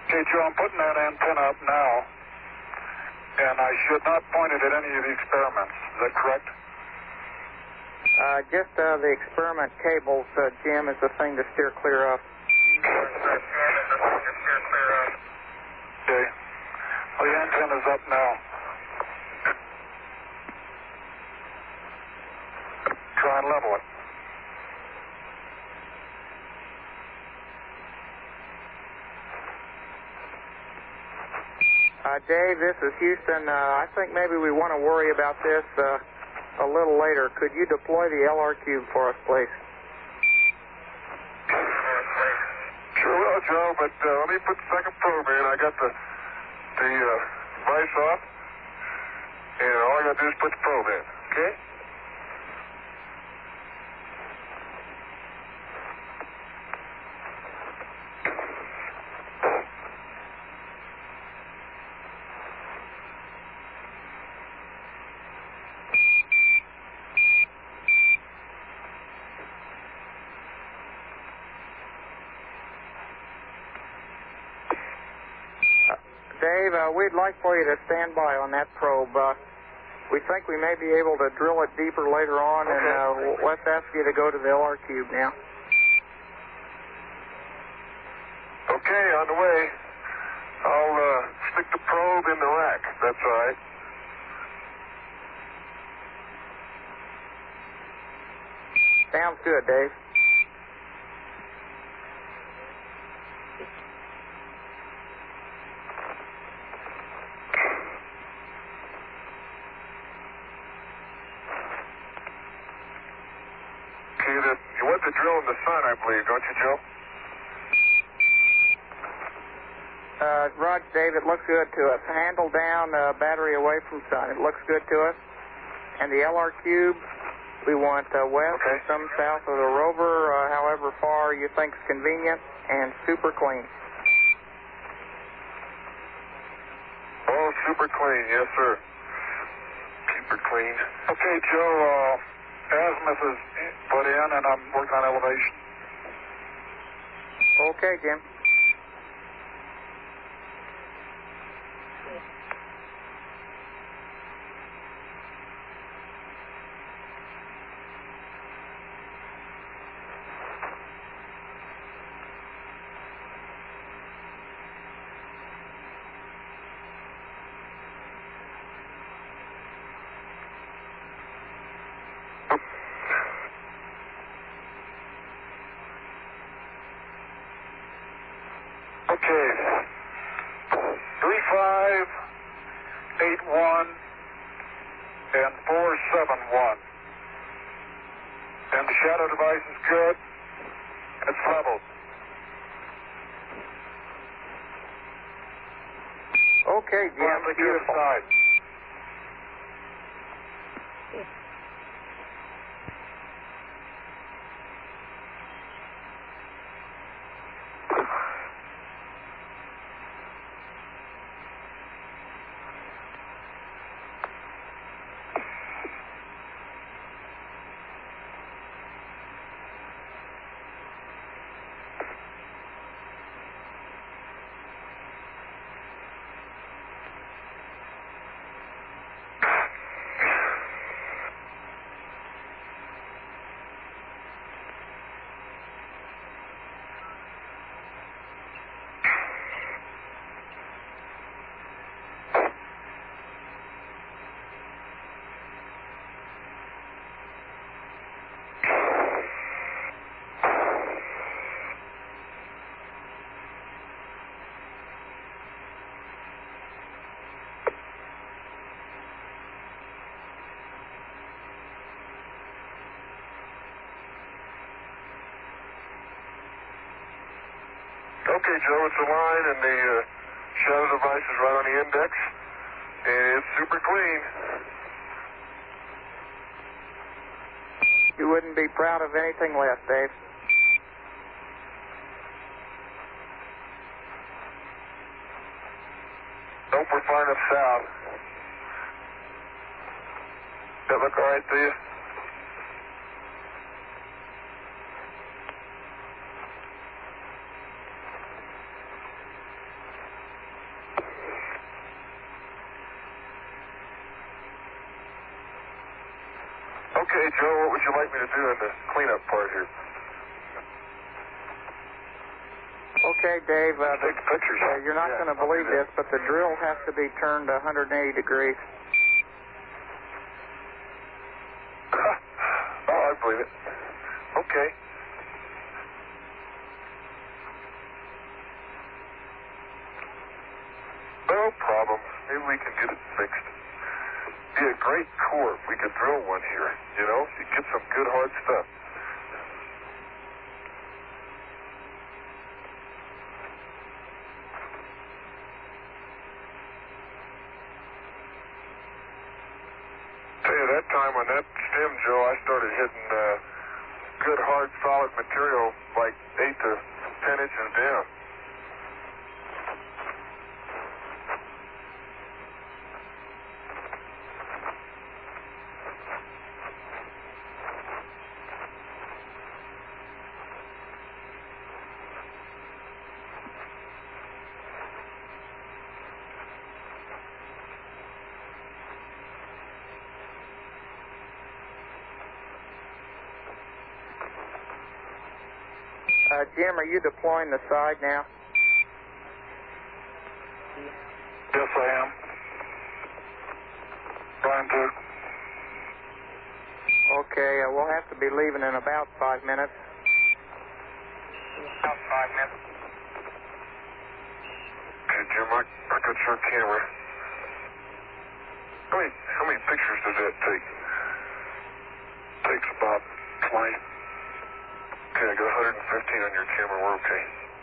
Okay, Joe, I'm putting that antenna up now, and I should not point it at any of the experiments. Is that correct? Just the experiment cables, Jim, is the thing to steer clear of. Okay. Well, the antenna's up now. Try and level it. Dave, this is Houston. I think maybe we want to worry about this a little later. Could you deploy the LR cube for us, please? Sure will, Joe, but let me put the second probe in. I got the device off, and all I got to do is put the probe in, okay? Dave, we'd like for you to stand by on that probe. We think we may be able to drill it deeper later on, okay. And let's ask you to go to the LR cube now. Okay, on the way. I'll stick the probe in the rack. That's all right. Sounds good, Dave. You want to drill in the sun, I believe, don't you, Joe? Roger, Dave, it looks good to us. Handle down, battery away from sun. It looks good to us. And the LR cube, we want west and some south of the rover, however far you think's convenient, and super clean. Oh, super clean, yes, sir. Super clean. Okay, Joe, azimuth is put in, and I'm working on elevation. Okay, Jim. Okay, 3581 and 471. And the shadow device is good. It's leveled. Okay, Jim. Beautiful. Side. Okay, Joe, it's aligned, and the shadow device is right on the index, and it's super clean. You wouldn't be proud of anything less, Dave. Nope, we're far enough south. Does that look all right to you? Okay, Joe, what would you like me to do in the cleanup part here? Okay, Dave, take the pictures. you're not going to believe this, but the drill has to be turned 180 degrees. Oh, I believe it. Okay. No problem. Maybe we can get it fixed. Be a great core if we could drill one here, you know? You get some good hard stuff. Tell you, that time on that stem, Joe, I started hitting good hard solid material like 8 to 10 inches down. Jim, are you deploying the side now? Yes, I am. Trying to. Okay, we'll have to be leaving in about 5 minutes. About 5 minutes. Okay, Jim, I got your camera. How many pictures does that take? Takes about 20. Okay, I got 115 on your camera. We're okay.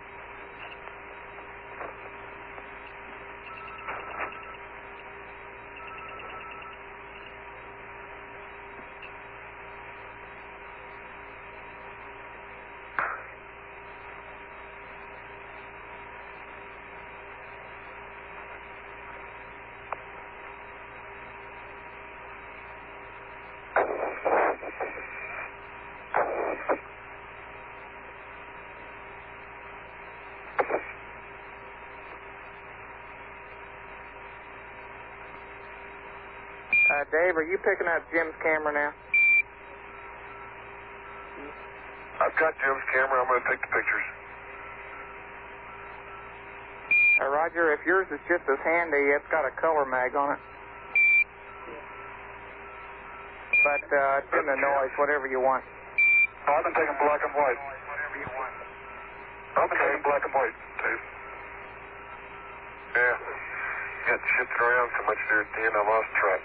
Dave, are you picking up Jim's camera now? I've got Jim's camera. I'm going to take the pictures. Roger, if yours is just as handy, it's got a color mag on it. But it's in the noise, whatever you want. Oh, I've been taking black and white. Whatever you want. I've been taking black and white, Dave. Yeah. Got shifted around so much there at the end, I lost track.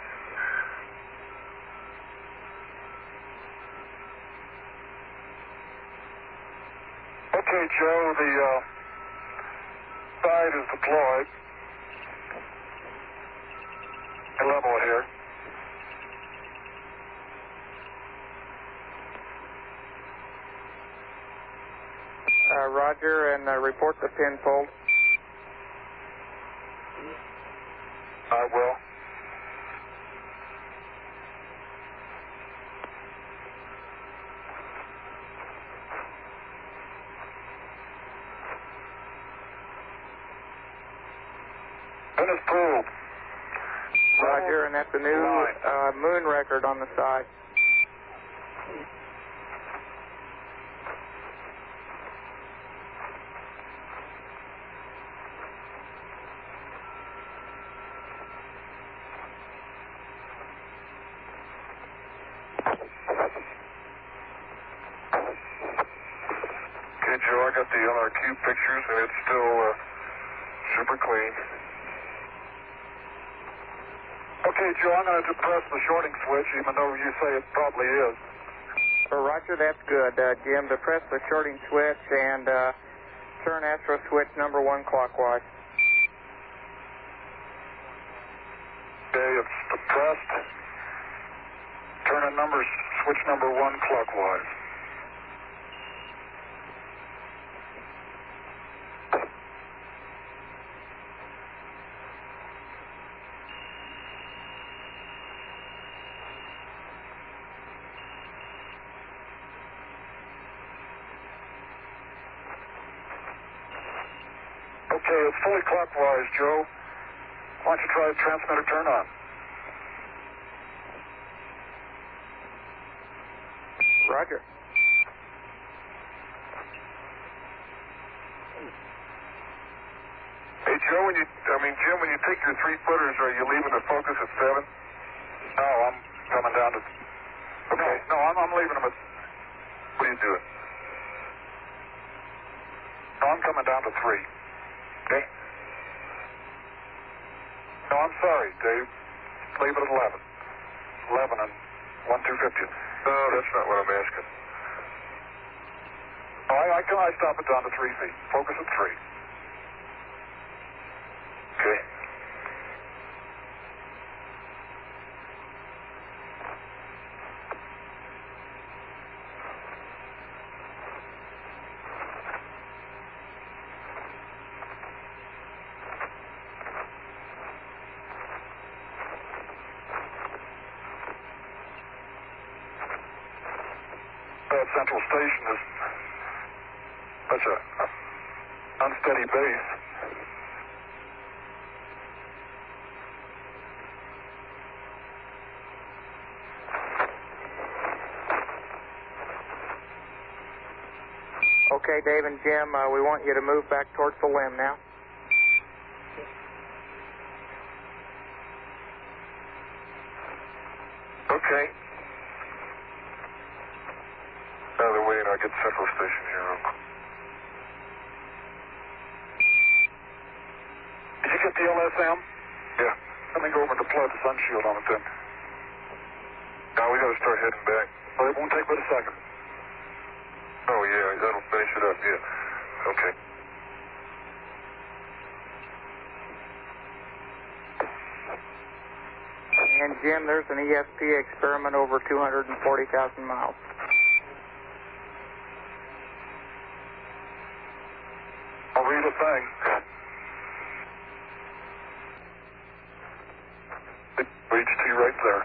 Okay, Joe, the side is deployed. I level it here. Roger, and report the pinfold. I will. Finish probe. Roger, and that's a new moon record on the side. Okay, Joe, I got the LRQ pictures, and it's still super clean. Okay, Joe, I'm going to depress the shorting switch, even though you say it probably is. Roger, that's good. Jim, depress the shorting switch and turn Astro switch number 1 clockwise. Okay, it's depressed. Turn a switch number 1 clockwise. Okay, it's fully clockwise, Joe. Why don't you try the transmitter turn on? Roger. Hey, Joe, Jim, when you take your 3-footers, are you leaving the focus at 7? No, I'm coming down to... Okay. No, I'm leaving them at... What are you doing? No, I'm coming down to 3. Okay. No, I'm sorry, Dave. Leave it at 11. 11 and 1 250. No, that's not what I'm asking. No, I stop it down to 3 feet. Focus at 3. Okay. That central station is such a unsteady base. Okay, Dave and Jim, we want you to move back towards the limb now. Okay. Out of the way, and I'll get Central Station here real quick. Did you get the LSM? Yeah. Let me go over and deploy the sun shield on it then. Now we gotta start heading back. Well, it won't take but a second. Oh, yeah, that'll finish it up, yeah. Okay. And Jim, there's an ESP experiment over 240,000 miles. I'll read a thing. HT right there.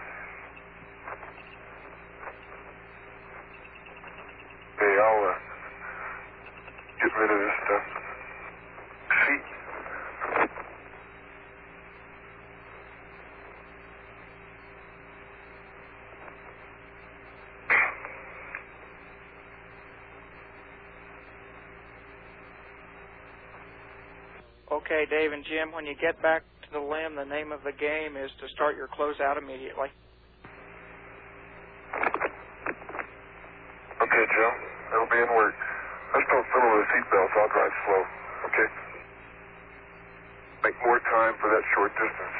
Hey, I'll get rid of this stuff. Sheet. Okay, Dave and Jim, when you get back to the limb, the name of the game is to start your closeout immediately. Okay, Joe. That'll be in work. Let's don't fiddle with the seatbelts. I'll drive slow. Okay? Make more time for that short distance.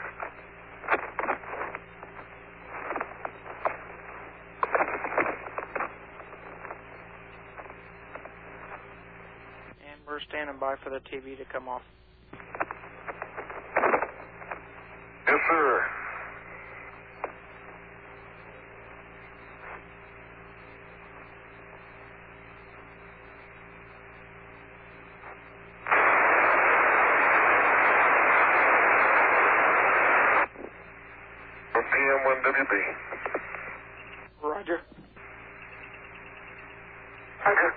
And we're standing by for the TV to come off. Yes, sir. PM1WB. Roger. Roger.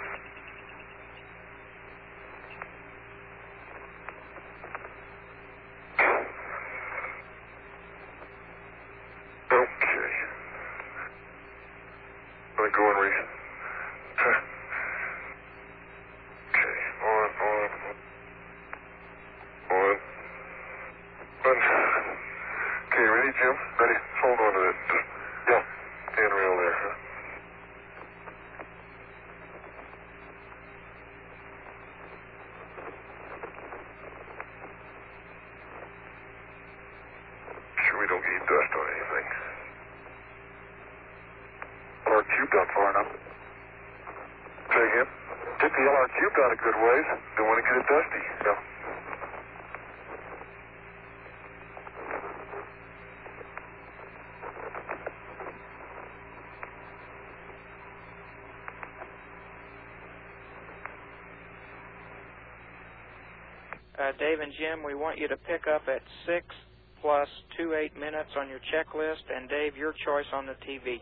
Okay. I'm gonna go and read. Okay, on. Okay, ready, Jim? Ready? Hold on to that. Yeah, handrail there, huh? Sure we don't get dust on anything. LRQ down far enough. Say again? Took the LRQ down a good ways. Don't want to get it dusty. Yeah. Dave and Jim, we want you to pick up at 6 plus 28 minutes on your checklist, and Dave, your choice on the TV.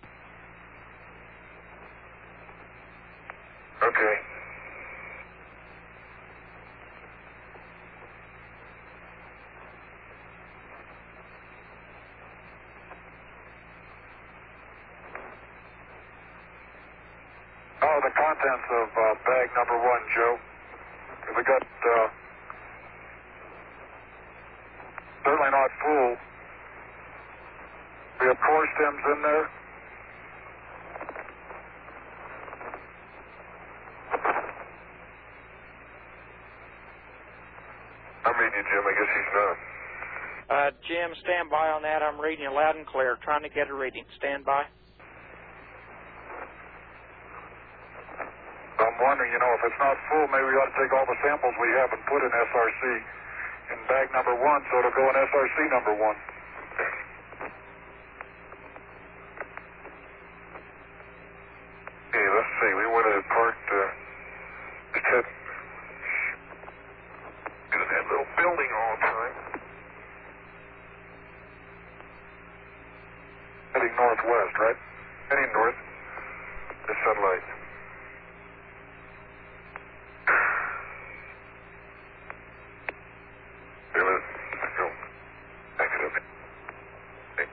Okay. the contents of bag number 1, Joe. We got certainly not full. We have core stems in there. I'm reading you, Jim. I guess he's not. Jim, stand by on that. I'm reading you loud and clear. Trying to get a reading. Stand by. I'm wondering, if it's not full, maybe we ought to take all the samples we have and put in SRC in bag number 1, so it'll go in SRC number 1. Okay, let's see. We wanted to park just had that little building all the time. Heading northwest, right? Heading north. The sunlight. Let's go. Back it up. Okay.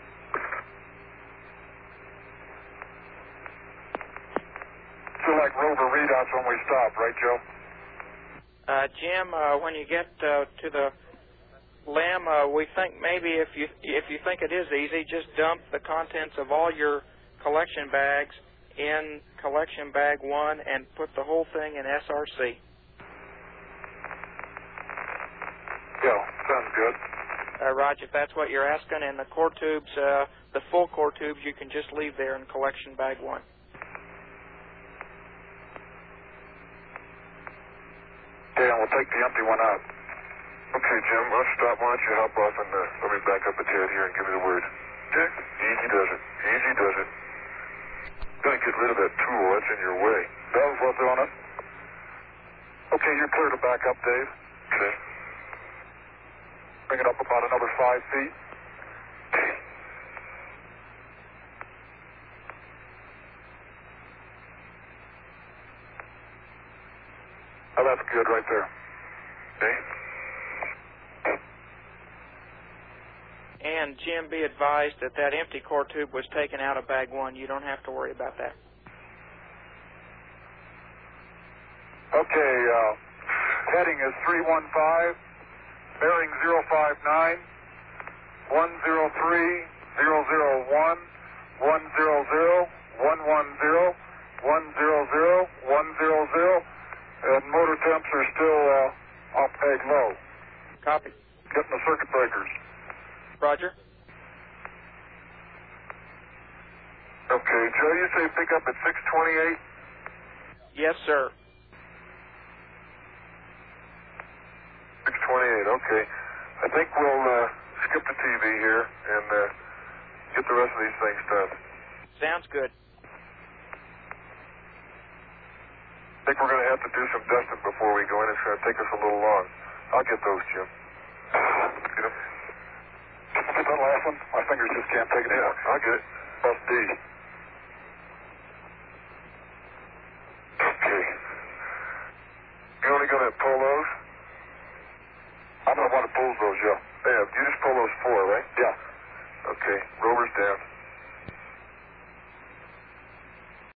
Feel like rover readouts when we stop, right, Joe? Jim, when you get to the limb, we think maybe if you think it is easy, just dump the contents of all your collection bags in collection bag 1 and put the whole thing in SRC. Yeah, sounds good. Roger, if that's what you're asking, and the core tubes, the full core tubes, you can just leave there in collection bag 1. Okay, and we'll take the empty one out. Okay, Jim, I'll stop. Why don't you hop off and let me back up a tad here and give me the word. Okay? Easy does it. Easy does it. Gonna get rid of that tool. That's in your way. That was what's on it. Okay, you're clear to back up, Dave. Okay. Bring it up about another 5 feet. Okay. Oh, that's good right there. Okay. And Jim, be advised that that empty core tube was taken out of bag 1. You don't have to worry about that. Okay, heading is 315, bearing 059, 103, 001, 100, 110, 100, 100, and motor temps are still off peg low. Copy. Getting the circuit breakers. Roger. Okay, Joe, you say pick up at 628? Yes, sir. 628, okay. I think we'll skip the TV here and get the rest of these things done. Sounds good. I think we're going to have to do some dusting before we go in. It's going to take us a little long. I'll get those, Jim. Get them? Get that last one? My fingers just can't take it anymore. I'll get it. That's D. Okay. You only going to pull those? I'm the one that pulls those, yeah. Yeah, you just pull those 4, right? Yeah. Okay, rover's down.